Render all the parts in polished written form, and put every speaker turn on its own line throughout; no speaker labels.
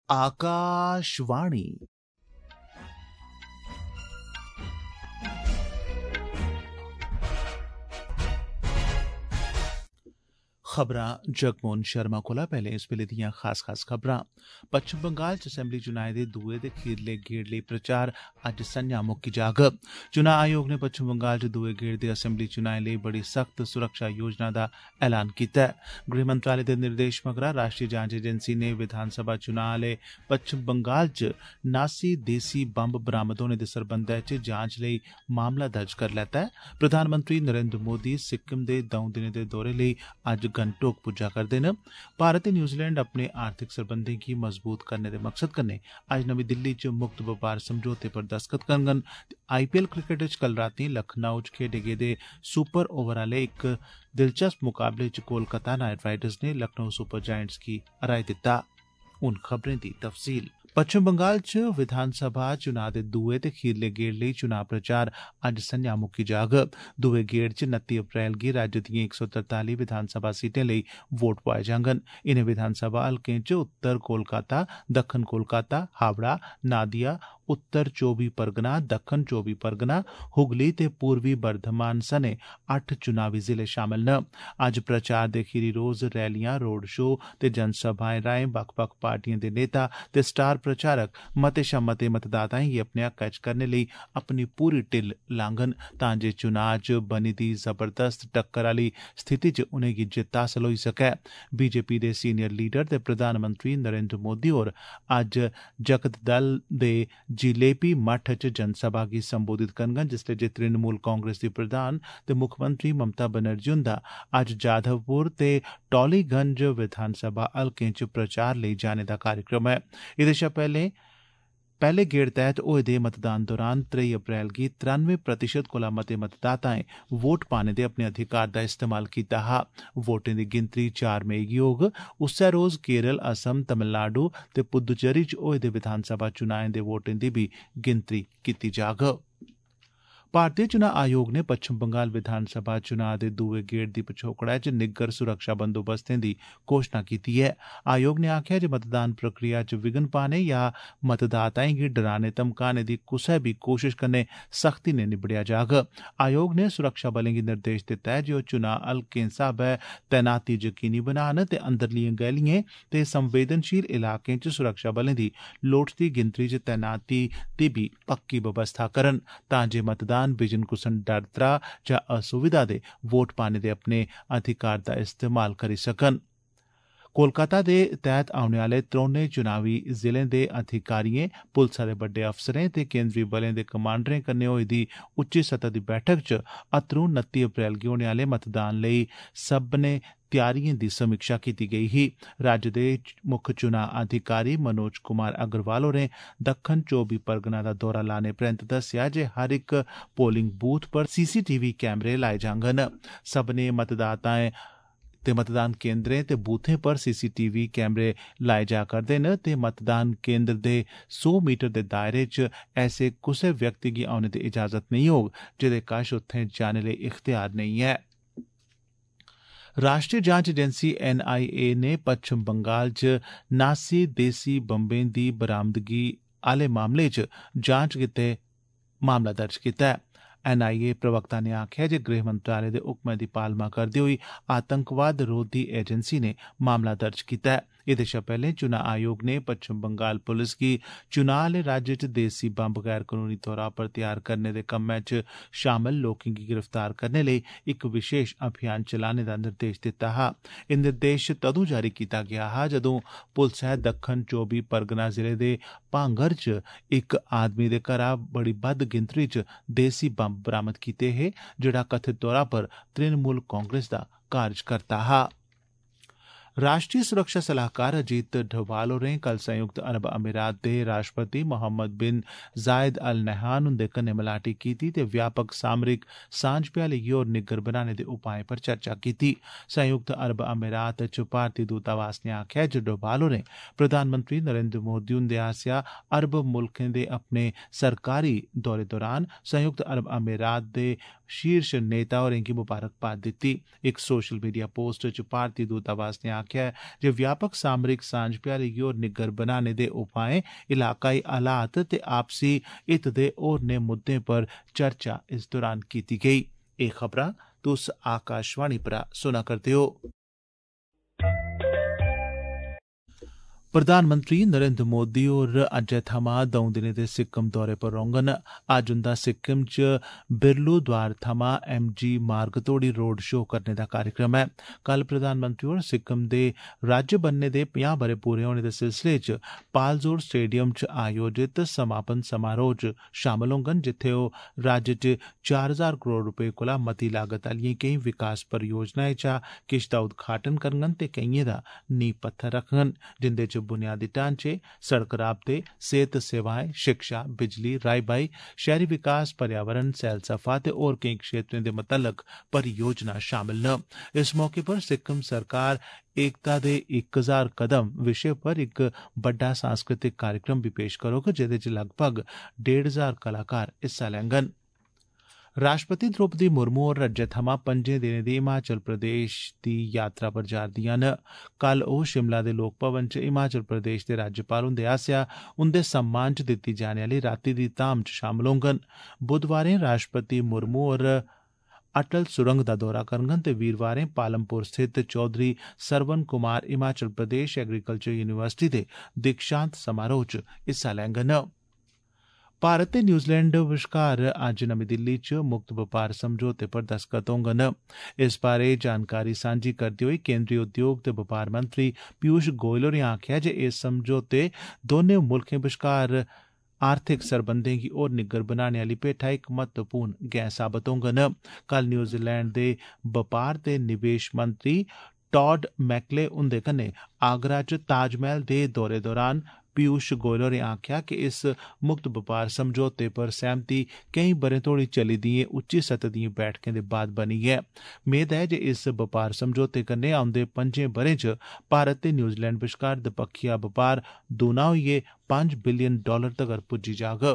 आकाशवाणी। खबरां जगमोहन शर्मा कोला पैह्ले इस वेले दियां खास खबरां। पच्छम बंगाल च असैंबली चुनाएं दे दुए ते खीरले गेड़ लेई प्रचार अज्ज संझा मुक्की जाग। चुनां आयोग ने पच्छम बंगाल च दुए गेड़ दे असैंबली चुनाएं लेई बड़ी सख्त सुरक्षा योजना दा ऐलान कीता ऐ। गृह मंत्रालय दे निर्देश मगरा राष्ट्रीय जांच एजेंसी ने विधानसभा चुनां आह्ले पच्छम बंगाल च 79 देसी बम्ब बरामद होने दे सरबंधै च जांच लेई मामला दर्ज करी लैता ऐ। प्रधानमंत्री नरेंद्र मोदी सिक्किम दे 2 दिनें दे दौरे लेई अज्ज गंगटोक पुज्जा करदे न। भारत ते न्यूजीलैंड अपने आर्थिक सरबंधें गी मजबूत करने दे मकसद कन्नै अज्ज नमीं दिल्ली च मुक्त बपार समझौते पर दस्तखत करङन। IPL क्रिकेट च कल रातीं लखनऊ च खेडे गेदे सुपर ओवर आह्ले इक दिलचस्प मुकाबले च कोलकाता नाइट राइडर्स ने लखनऊ सुपर जायंट्स गी हराई दित्ता। हून खबरें दी तफसील। पच्छम बंगाल च विधानसभा चुनां दे दुए ते खीरले गेड़ लेई चुनां प्रचार अज्ज संझा मुक्की जाग। दुए गेड़ च 29 अप्रैल गी राज्य दिएं 143 विधानसभा सीटें लेई वोट पोआए जाङन। इनें विधानसभा हलकें च उत्तर कोलकाता, दक्खन कोलकाता, हावड़ा, नादिया, उत्तर 24 परगना, दक्खन 24 परगना, हुगली ते पूर्वी बर्धमान सने 8 चुनावी जिले शामल न। अज्ज प्रचार दे खीरी रोज रैलियां, रोड शो ते जनसभाएं राएं बक्ख-बक्ख पार्टिएं दे नेता ते स्टार प्रचारक मते शा मते मतदाताएं गी अपने हक्कै च करने लेई अपनी पूरी टिल्ल लाङन तां जे चुनां च बनी दी जबरदस्त टक्कर आह्ली स्थिति च उनेंगी जित्त हासल होई सकै। बीजेपी दे सीनियर लीडर ते प्रधानमंत्री नरेंद्र मोदी होर अज्ज जगतदल दे जिलेपी मठ च जनसभा गी संबोधित करङन, जिसलै जे तृणमूल कांग्रेस दी प्रधान ते मुक्खमंत्री ममता बनर्जी हुंदा अज्ज जाधवपुर ते टॉलीगंज विधानसभा हलकें च प्रचार लेई जाने दा कार्यक्रम ऐ। एह्दे शा पैह्ले गेड़ तैह्त होए दे मतदान दौरान 23 अप्रैल गी 93% कोला मते मतदाताएं वोट पाने दे अपने अधिकार दा इस्तेमाल कीता हा। वोटें दी गिनतरी 4 मई गी होग। उस्सै रोज केरल, असम, तमिलनाडु ते पुद्दुचेरी च होए दे विधानसभा चुनाएं दे वोटें दी भी गिनतरी कीती जाग। भारतीय चुनां आयोग ने पच्छम बंगाल विधानसभा चुनां दे दुए गेड़ दी पछोकड़ै च निग्गर सुरक्षा बंदोबस्तें दी घोषणा कीती ऐ। आयोग ने आखेआ जे मतदान प्रक्रिया च विघ्न पाने या मतदाताएं गी डराने धमकाने दी कुसै बी कोशश कन्नै सख्ती नै निबड़ेआ जाग। आयोग ने सुरक्षा बलें गी निर्देश दित्ता ऐ जे ओह् चुनां हलकें स्हाबै तैनाती यकीनी बनान ते अंदरलिएं गैलिएं ते संवेदनशील इलाकें च सुरक्षा बलें दी लोड़चदी गिनतरी च तैनाती दी बी पक्की बवस्था करन तां जे मतदान बिजन कुसन डर त्राह जां असुविधा दे वोट पाने दे अपने अधिकार दा इस्तेमाल करी सकन। कोलकाता दे तैह्त औने आह्ले त्रौनें चुनावी जिलें दे अधिकारिएं, पुलसा दे बड्डे अफसरें ते केंद्री बलें दे कमांडरें कन्नै होई दी उच्ची सतह दी बैठक च अत्तरूं 29 अप्रैल गी होने आह्ले मतदान लेई सब्भनें त्यारिएं दी समीक्षा कीती गेई ही। राज्य दे मुक्ख चुनां अधिकारी मनोज कुमार अग्रवाल होरें दक्खन 24 परगना दा दौरा लाने परैंत दस्सेआ जे हर इक पोलिंग बूथ पर CCTV कैमरे लाए जाङन। सब्भनें मतदाताएं ते मतदान केंद्रें ते बूथें पर CCTV कैमरे लाए जा करदे न ते मतदान केंद्र दे 100 मीटर दे दायरे च ऐसे कुसै व्यक्ति गी औने दी इजाजत नेईं होग जेह्दे कश उत्थें जाने लेई इख्तियार नेईं ऐ। राष्ट्रीय जांच एजेंसी NIA ने पच्छम बंगाल च 79 देसी बम्बें दी बरामदगी आह्ले मामले च जांच गित्तै मामला दर्ज कीता ऐ। NIA प्रवक्ता ने आखेआ जे गृह मंत्रालय दे हुक्मै दी पालमा करदे होई आतंकवाद रोधी एजेंसी ने मामला दर्ज कीता ऐ। एह्दे शा पैह्ले चुनां आयोग ने पच्छम बंगाल पुलस गी चुनां आह्ले राज्य च देसी बम्ब गैर कनूनी तौरा पर तैयार करने दे कम्मै च शामल लोकें गी गिरफ्तार करने लेई इक विशेष अभियान चलाने दा निर्देश दित्ता हा। एह् निर्देश तदूं जारी कीता गेआ हा जदूं पुलसै दक्खन 24 परगना जिले दे भांगर च इक आदमी दे घरा बड़ी बद्ध गिनतरी च देसी बम्ब बरामद कीते हे, जेह्ड़ा कथित तौरा पर तृणमूल कांग्रेस दा कार्यकर्ता हा। राष्ट्रीय सुरक्षा सलाहकार अजीत डोभाल होरें कल संयुक्त अरब अमीरात दे राष्ट्रपति मोहम्मद बिन जायद अल नहयान हुंदे कन्नै मलाटी कीती ते व्यापक सामरिक सांझ भ्याली गी होर निग्गर बनाने दे उपाएं पर चर्चा कीती। संयुक्त अरब अमीरात च भारतीय दूतावास ने आखेआ जे डोभाल होरें प्रधानमंत्री नरेंद्र मोदी हुंदे आसेआ अरब मुल्खें दे अपने सरकारी दौरे दौरान संयुक्त अरब अमीरात दे शीर्ष नेता होरें गी मुबारकबाद दित्ती। इक सोशल मीडिया पोस्ट च भारतीय दूतावास ने आखेआ ऐ जे व्यापक सामरिक सांझ भ्याली गी होर निग्गर बनाने दे उपाएं, इलाकाई हालात ते आपसी हित दे होरनें मुद्दें पर चर्चा इस दौरान कीती गेई। एह् खबरां तुस आकाशवाणी परा सुना करदे ओ। प्रधानमंत्री नरेंद्र मोदी होर अज्जै थमां 2 दिनें दे सिक्किम दौरे पर रौह्ङन। अज्ज उंदा सिक्किम च बिरलू द्वार थमां MG मार्ग तोड़ी रोड शो करने दा कार्यक्रम ऐ। कल प्रधानमंत्री होर सिक्किम दे राज्य बनने दे 50 ब'रे पूरे होने दे सिलसिले च पालजोर स्टेडियम च आयोजित समापन समारोह च शामल होङन, जित्थै ओह् राज्य च 4000 करोड़ रपेऽ कोला मती लागत आह्लिएं केईं विकास परियोजनाएं चा किश दा उद्घाटन करङन ते केइएं दा नींह पत्थर रखङन, जिंदे च बुनियादी ढांचे, सड़क राबते, सेहत सेवाएं, शिक्षा, बिजली, राई-बाई, शहरी विकास, पर्यावरण, सैलसफा ते होर केईं क्षेत्रें दे मतल्लक परियोजना शामिल न। इस मौके पर सिक्किम सरकार एकता दे 1000 कदम विषय पर इक बड्डा सांस्कृतिक कार्यक्रम भी पेश करोग, जेह्दे च लगभग 1,500 कलाकार हिस्सा लैङन। राष्ट्रपति द्रौपदी मुर्मू होर अज्जै थमां 5 दिनें दी हिमाचल प्रदेश दी यात्रा पर जा'रदियां न। कल ओह् शिमला दे लोक भवन च हिमाचल प्रदेश दे राज्यपाल हुंदे आसेआ उंदे सम्मान च दित्ती जाने आह्ली रातीं दी धाम च शामल होङन। बुधवारें राष्ट्रपति मुर्मू होर अटल सुरंग दा दौरा करङन ते वीरवारें पालमपुर स्थित चौधरी सरवण कुमार हिमाचल प्रदेश एग्रीकल्चर यूनिवर्सिटी दे दीक्षांत समारोह च हिस्सा लैङन। भारत ते न्यूजीलैंड बश्कार अज्ज नमीं दिल्ली च मुक्त बपार समझौते पर दस्तखत होङन। इस बारै जानकारी सांझी करदे होई केंद्रीय उद्योग ते बपार मंत्री पीयूष गोयल होरें आखेआ जे एह् समझौते दौनें मुल्खें बश्कार आर्थिक सरबंधें गी होर निग्गर बनाने आह्ली पेठा इक महत्वपूर्ण गैं साबत होङन। कल न्यूजीलैंड दे बपार ते निवेश मंत्री टॉड मैकले हुंदे कन्नै आगरा च ताजमहल दे दौरे दौरान पीयूष गोयल होरें आखेआ कि इस मुक्त बपार समझौते पर सैह्मति केईं ब'रें तोड़ी चली दिएं उच्ची सतह दिएं बैठकें दे बाद बनी ऐ। मेद ऐ जे इस बपार समझौते कन्नै औंदे 5 ब'रें च भारत ते न्यूजीलैंड बश्कार दपक्खिया बपार दूना होइयै $5 बिलियन तगर पुज्जी जाग।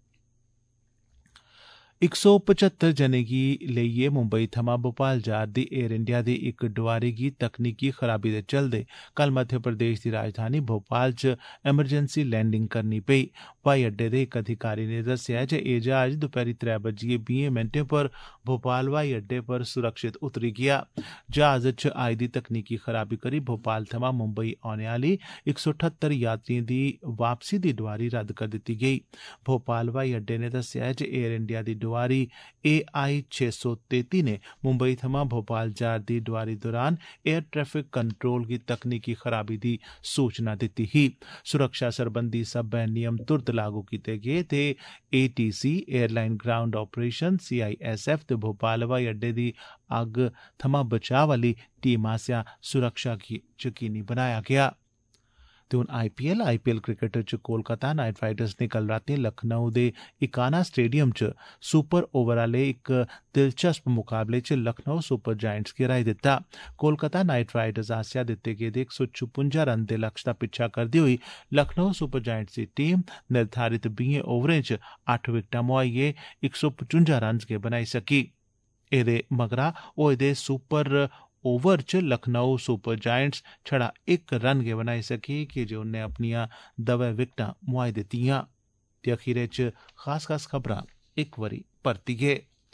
175 जनें गी लेइयै मुंबई थमां भोपाल जा'रदी एयर इंडिया दी इक डोआरी गी तकनीकी खराबी दे चलदे कल मध्य प्रदेश दी राजधानी भोपाल च एमरजेंसी लैंडिंग करनी पेई। ब्हाई अड्डे दे इक अधिकारी ने दस्सेआ जे एह् जहाज दपैह्री 3:20 पर भोपाल ब्हाई अड्डे पर सुरक्षित उतरी गेआ। जहाज च आई दी तकनीकी खराबी करी भोपाल थमां मुंबई औने आह्ली 178 यात्रिएं दी वापसी दी डोआरी रद्द करी दित्ती गेई। भोपाल ब्हाई अड्डे ने दस्सेआ जे एयर इंडिया दी डोआरी AI 633 ने मुंबई थमां भोपाल जा'रदी डोआरी दौरान एयर ट्रैफिक कंट्रोल गी तकनीकी खराबी दी सूचना दित्ती ही। सुरक्षा सरबंधी सब्बै नियम तुरत लागू कीते गे ते ATC airline ground operation CISF ते भोपाल हवाई अड्डे दी अग्ग थमां बचाव आह्ली टीम आसेआ सुरक्षा गी यकीनी बनाया गेआ। ते हून IPL क्रिकेट च कोलकाता नाइट राइडर्स ने कल रातीं लखनऊ दे इकाना स्टेडियम च सुपर ओवर आह्ले इक दिलचस्प मुकाबले च लखनऊ सुपर जायंट्स गी हराई दित्ता। कोलकाता नाइट राइडर्स आसेआ दित्ते गेदे 156 रन दे लक्ष्य दा पिच्छा करदे होई लखनऊ सुपर जायंट्स दी टीम निर्धारित 20 ओवरें च 8 विकटां मुहाइयै 155 रन गै बनाई सकी। एह्दे मगरा होए दे सुपर ओवर च लखनऊ सुपर जायंट्स छड़ा 1 रन गै बनाई सकी कि जे उन्नै अपनियां दवै विकटां मुहाई दित्तियां। ते अखीरै च खास खबरां इक बारी परतियै।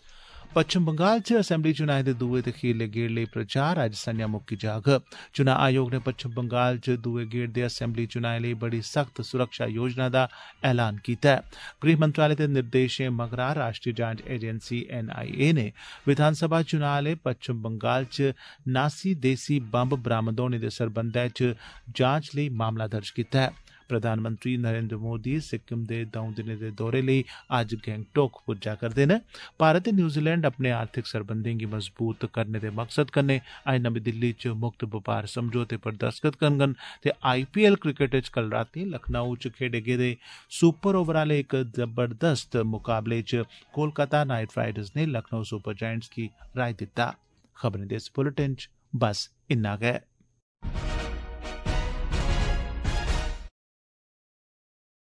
पच्छम बंगाल च असैम्बली चुनाएं दे दुए ते खीरले गेड़ लेई प्रचार अज्ज संझा मुक्की जाग। चुनां आयोग ने पच्छम बंगाल च दुए गेड़ दे असैम्बली चुनाएं लेई बड़ी सख्त सुरक्षा योजना दा ऐलान कीता ऐ। गृह मंत्रालय दे निर्देशें मगरा राष्ट्रीय जांच एजेंसी NIA ने विधानसभा चुनां आह्ले पच्छम बंगाल च 79 देसी बंब बरामद होने दे सरबंधै च जांच लेई मामला दर्ज कीता ऐ। प्रधानमंत्री नरेंद्र मोदी सिक्किम दे 2 दिनें दे दौरे लेई अज्ज गैंगटोक पुज्जा करदे न। भारत ते न्यूजीलैंड अपने आर्थिक सरबंधें गी मजबूत करने दे मकसद कन्नै अज्ज नमीं दिल्ली च मुक्त बपार समझौते पर दस्तखत करङन ते IPL क्रिकेट च कल रातीं लखनऊ च खेडे गेदे सुपर ओवर आह्ले इक जबरदस्त मुकाबले च कोलकाता नाइट राइडर्स ने लखनऊ सुपर जायंट्स गी हराई दित्ता। खबरें दे इस बुलेटिन च बस इन्ना गै।